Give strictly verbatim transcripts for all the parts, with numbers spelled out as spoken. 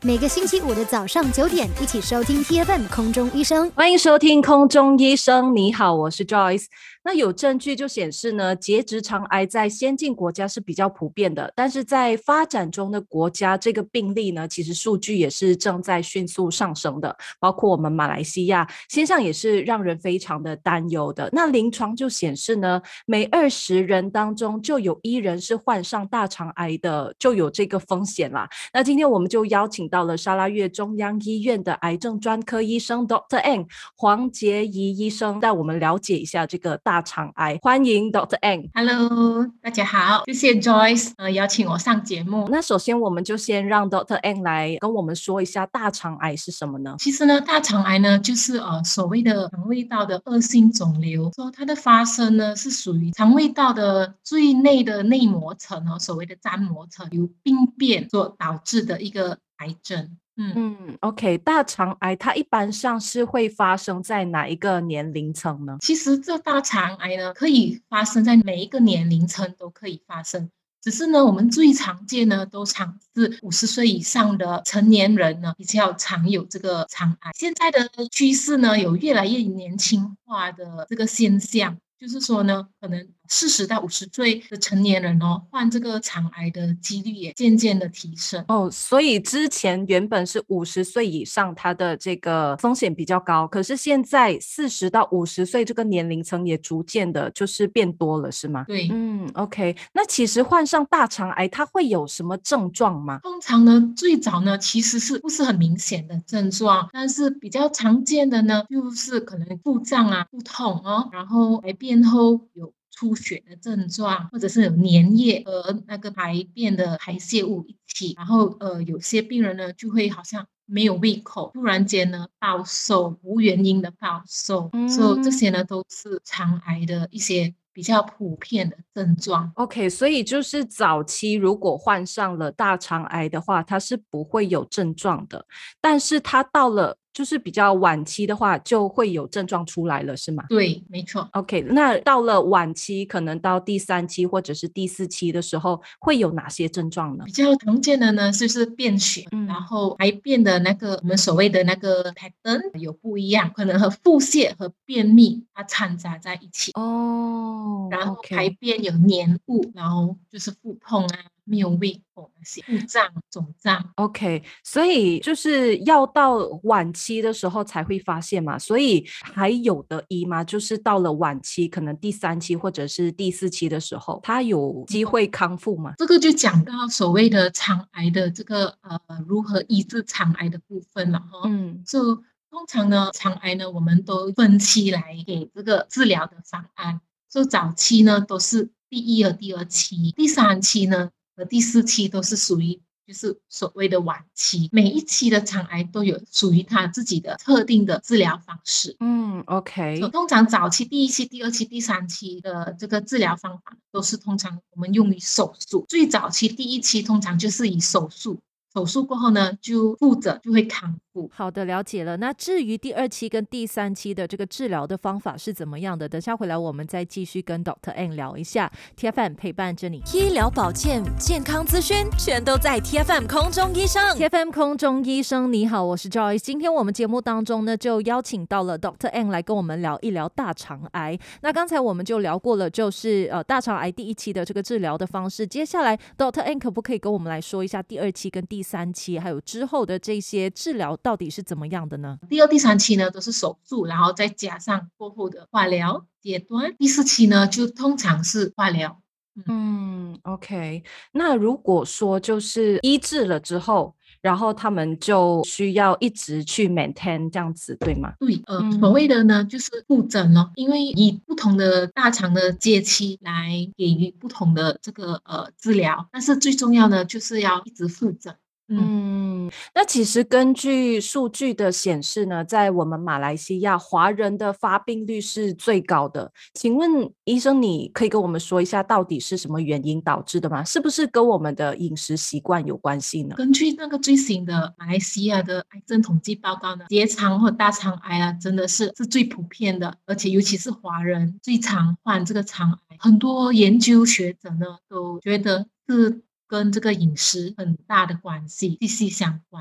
每个星期五的早上九点，一起收听 T F M 空中医生。 欢迎收听空中医生，你好，我是 Joyce。那有证据就显示呢，结直肠癌在先进国家是比较普遍的，但是在发展中的国家，这个病例呢，其实数据也是正在迅速上升的，包括我们马来西亚，现象也是让人非常的担忧的。那临床就显示呢，每二十人当中就有一人是患上大肠癌的，就有这个风险啦。那今天我们就邀请到了沙拉越中央医院的癌症专科医生 Doctor Ang 黄洁仪医生，带我们了解一下这个大肠癌。欢迎 Doctor Ang。 Hello， 大家好，谢谢 Joyce 呃邀请我上节目。 那首先我们就先让 Doctor Ang 来跟我们说一下大肠癌是什么呢？ 其实呢，大肠癌呢就是呃所谓的肠胃道的恶性肿瘤，说它的发生呢是属于肠胃道的最内的内膜层哦，所谓的粘膜层由病变所导致的一个癌症。 嗯嗯 ，OK， 大肠癌它一般上是会发生在哪一个年龄层呢？ 其实这大肠癌呢可以发生在每一个年龄层都可以发生。只是呢，我们最常见呢，都常是五十岁以上的成年人呢，比较常有这个肠癌。现在的趋势呢，有越来越年轻化的这个现象，就是说呢，可能四十到五十岁的成年人哦，患这个肠癌的几率也渐渐的提升。 哦，所以之前原本是五十岁以上，它的这个风险比较高，可是现在四十到五十岁这个年龄层也逐渐的就是变多了，是吗？ 对， 嗯 ，OK。那其实患上大肠癌，它会有什么症状吗？ 通常呢，最早呢其实是不是很明显的症状，但是比较常见的呢，就是可能腹胀啊、腹痛哦，然后排便后有出血的症状，或者是有粘液和那个排便的排泄物一起，然后呃，有些病人呢就会好像没有胃口，突然间呢暴瘦，无原因的暴瘦，所以这嗯些呢都是肠癌的一些比较普遍的症状。 ，OK，所以就是早期如果患上了大肠癌的话，它是不会有症状的，但是它到了就是比较晚期的话，就会有症状出来了，是吗对，没错。 ？OK，那到了晚期，可能到第三期或者是第四期的时候，会有哪些症状呢？ 比较常见的呢，就是便血，然嗯后排便的那个我们所谓的那个 pattern 有不一样，可能和腹泻和便秘它掺杂在一起， 哦然后排 ，OK。 便有黏物，然后就是腹痛啊、没有胃口那些，腹胀、肿胀。 OK，所以就是要到晚期的时候才会发现嘛，所以还有的医吗？就是到了晚期，可能第三期或者是第四期的时候，他有机会康复吗？ 这个就讲到所谓的肠癌的这个呃如何医治肠癌的部分了哈。 嗯就通常呢，肠癌呢我们都分期来给这个治疗的方案。就早期呢都是第一和第二期，第三期呢和第四期都是属于就是所谓的晚期。每一期的肠癌都有属于它自己的特定的治疗方式。 嗯所以 ，OK。 通常早期第一期、第二期、第三期的这个治疗方法都是通常我们用于手术。最早期第一期通常就是以手术，手术过后呢，就复者就会康复。 好的，了解了。那至于第二期跟第三期的这个治疗的方法是怎么样的？等下回来我们再继续跟 Doctor Ang 聊一下。T F M 陪伴着你， 医疗保健、健康资讯全都在 T F M 空中医生。 T F M 空中医生你好，我是 Joyce。今天我们节目当中呢，就邀请到了 Doctor Ang 来跟我们聊一聊大肠癌。那刚才我们就聊过了，就是呃大肠癌第一期的这个治疗的方式。接下来 Doctor Ang 可不可以跟我们来说一下第二期跟第三期，还有之后的这些治疗到底是怎么样的呢？ 第二、第三期呢都是手术，然后再加上过后的化疗阶段。第四期呢就通常是化疗。 嗯，OK。那如果说就是医治了之后，然后他们就需要一直去 maintain 这样子，对吗？ 对，呃， 嗯所谓的呢就是复诊咯，因为以不同的大肠的阶期来给予不同的这个呃治疗，但是最重要的就是要一直复诊。嗯， 嗯，那其实根据数据的显示呢，在我们马来西亚，华人的发病率是最高的。请问医生，你可以跟我们说一下，到底是什么原因导致的吗？是不是跟我们的饮食习惯有关系呢？ 根据那个最新的马来西亚的癌症统计报告呢，结肠或大肠癌啊，真的是是最普遍的，而且尤其是华人最常患这个肠癌。很多研究学者呢都觉得是跟这个饮食很大的关系，息息相关。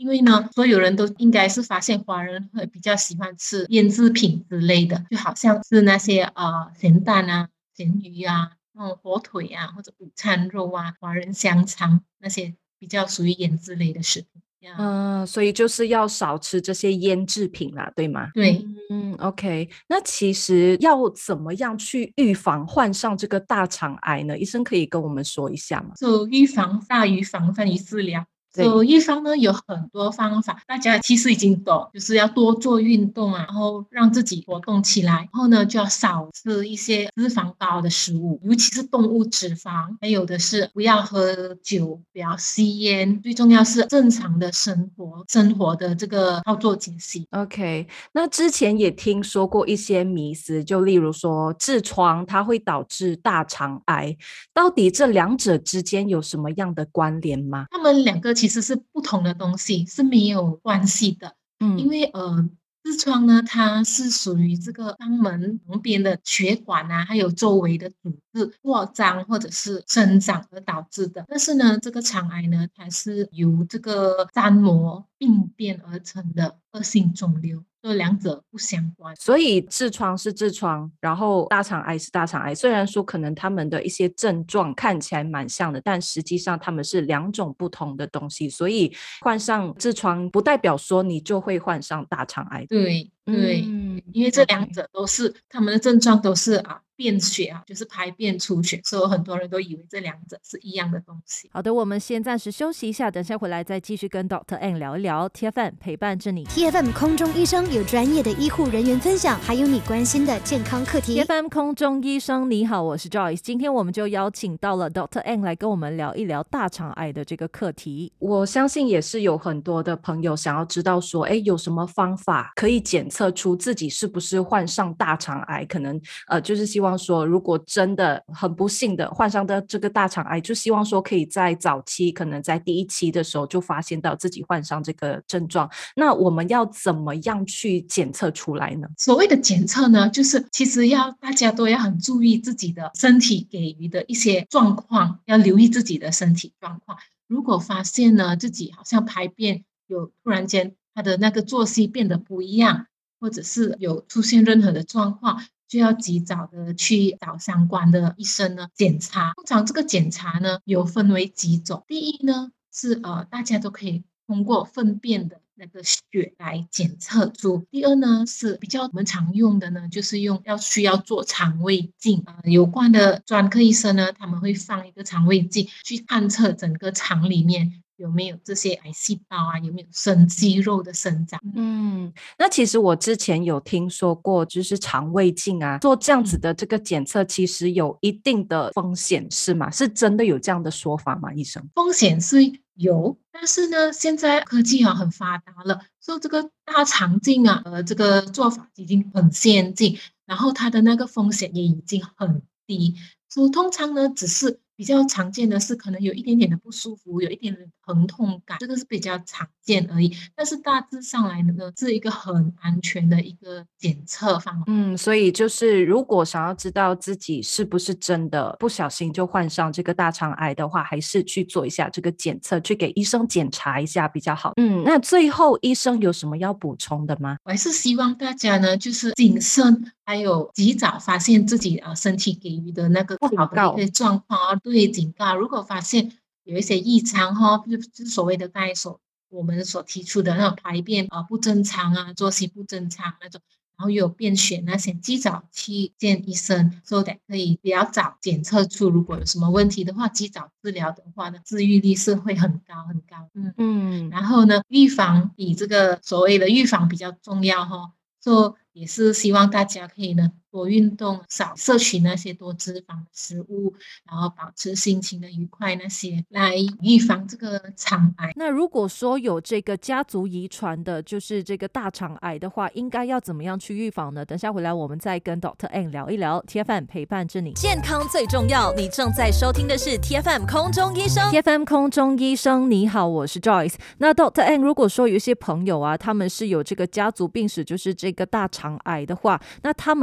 因为呢，所有人都应该是发现华人会比较喜欢吃腌制品之类的，就好像是那些呃咸蛋啊、咸鱼啊、那种火腿啊，或者午餐肉啊、华人香肠那些比较属于腌制类的食品。 嗯、呃所以就是要少吃这些腌制品啦，对吗？ 对， 嗯，OK。那其实要怎么样去预防患上这个大肠癌呢？医生可以跟我们说一下吗？ 就预防大于防范于治疗。所以预防呢有很多方法，大家其实已经懂，就是要多做运动啊，然后让自己活动起来，然后呢就要少吃一些脂肪高的食物，尤其是动物脂肪，还有的是不要喝酒，不要吸烟，最重要是正常的生活，生活的这个操作解析。 OK，那之前也听说过一些迷思，就例如说痔疮它会导致大肠癌，到底这两者之间有什么样的关联吗？ 它们两个其实是不同的东西，是没有关系的。因嗯为呃，痔疮呢，它是属于这个肛门旁边的血管啊，还有周围的组织扩张或者是生长而导致的。但是呢，这个肠癌呢，它是由这个粘膜病变而成的恶性肿瘤，这两者不相关。 所以痔疮是痔疮，然后大肠癌是大肠癌。虽然说可能他们的一些症状看起来蛮像的，但实际上他们是两种不同的东西。所以患上痔疮不代表说你就会患上大肠癌。 对对， 嗯， 因为这 OK 两者都是他们的症状都是啊便血啊，就是排便出血，所以很多人都以为这两者是一样的东西。 好的，我们先暂时休息一下，等下回来再继续跟 Doctor Ang 聊一聊。T F M 陪伴着你。 T F M 空中医生有专业的医护人员分享，还有你关心的健康课 T 题。 F M 空中医生你好，我是 Joyce。今天我们就邀请到了 Doctor Ang 来跟我们聊一聊大肠癌的这个课题。 我相信也是有很多的朋友想要知道说，哎，有什么方法可以检测出自己是不是患上大肠癌？可能呃，就是希望说，如果真的很不幸的患上的这个大肠癌，就希望说可以在早期，可能在第一期的时候就发现到自己患上这个症状。那我们要怎么样去检测出来呢？ 所谓的检测呢，就是其实要大家都要很注意自己的身体给予的一些状况，要留意自己的身体状况。如果发现呢自己好像排便有突然间他的那个作息变得不一样，或者是有出现任何的状况，就要及早的去找相关的医生呢检查。通常这个检查呢有分为几种，第一呢是呃大家都可以通过粪便的那个血来检测出。第二呢是比较我们常用的呢，就是用要需要做肠胃镜，呃，有关的专科医生呢他们会放一个肠胃镜去探测整个肠里面有没有这些癌细胞啊，有没有生肌肉的生长。 嗯，那其实我之前有听说过，就是肠胃镜啊，做这样子的这个检测，其实有一定的风险，是吗？是真的有这样的说法吗，医生？ 风险是有，但是呢，现在科技啊很发达了，所以这个大肠镜啊，呃，这个做法已经很先进，然后它的那个风险也已经很低，所以通常呢，只是比较常见的是可能有一点点的不舒服，有一点点疼痛感，这个是比较常见而已。但是大致上来呢，是一个很安全的一个检测方法。 嗯，所以就是如果想要知道自己是不是真的不小心就患上这个大肠癌的话，还是去做一下这个检测，去给医生检查一下比较好。嗯，那最后医生有什么要补充的吗？ 我还是希望大家呢，就是谨慎，还有及早发现自己啊身体给予的那个不好的一个状况啊，对，警告。如果发现有一些异常哈，就是所谓的刚才所我们所提出的那种排便啊不正常啊，作息不正常那种，然后有便血那些，及早去见医生，so that可以比较早检测出，如果有什么问题的话，及早治疗的话呢，治愈率是会很高很高。嗯嗯， 然后呢，预防比这个所谓的预防比较重要哈，所以也是希望大家可以呢多运动，少摄取那些多脂肪的食物，然后保持心情的愉快，那些来预防这个肠癌。 那如果说有这个家族遗传的，就是这个大肠癌的话，应该要怎么样去预防呢？等下回来我们再跟 Doctor Ang 聊一聊。T F M 陪伴着你， 健康最重要。你正在收听的是 T F M 空中医生。 T F M 空中医生，你好，我是 Joyce。那 Doctor Ang， 如果说有一些朋友啊，他们是有这个家族病史，就是这个大肠癌的话，那他们要怎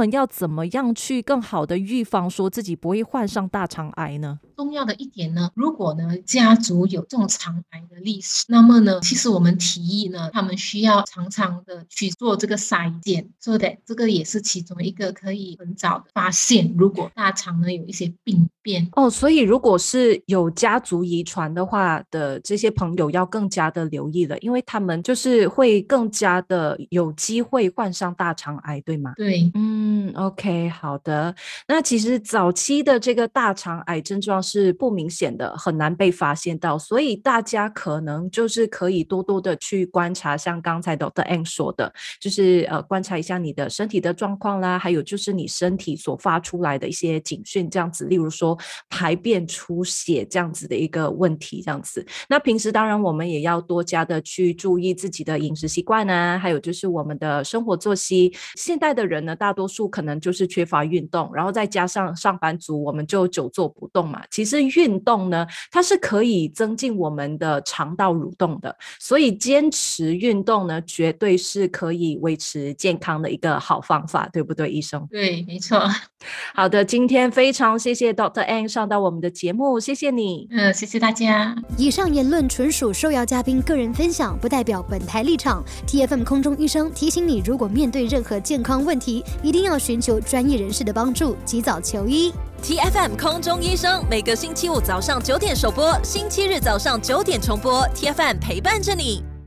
怎么样去更好的预防说自己不会患上大肠癌呢？ 重要的一点呢，如果呢家族有这种肠癌的历史，那么呢，其实我们提议呢，他们需要常常的去做这个筛检，所以这个也是其中一个可以很早的发现，如果大肠呢有一些病变。 哦，所以如果是有家族遗传的话的这些朋友要更加的留意了，因为他们就是会更加的有机会患上大肠癌，对吗？ 对， 嗯 OK 好的。那其实早期的这个大肠癌症状是不明显的，很难被发现到，所以大家可能就是可以多多的去观察，像刚才 Doctor Ang 说的，就是呃观察一下你的身体的状况啦，还有就是你身体所发出来的一些警讯这样子，例如说排便出血这样子的一个问题这样子。那平时当然我们也要多加的去注意自己的饮食习惯啊，还有就是我们的生活作息。现代的人呢，大多数可能就是缺乏运动，然后再加上上班族我们就久坐不动嘛。其实运动呢，它是可以增进我们的肠道蠕动的，所以坚持运动呢，绝对是可以维持健康的一个好方法，对不对，医生？ 对，没错。 好的，今天非常谢谢 Doctor Ang 上到我们的节目，谢谢你。 嗯，谢谢大家。 以上言论纯属受邀嘉宾个人分享，不代表本台立场。T F M 空中医生提醒你，如果面对任何健康问题，一定要寻求专业人士的帮助，及早求医。 T F M 空中医生每个星期五早上九点首播，星期日早上九点重播。T F M 陪伴着你。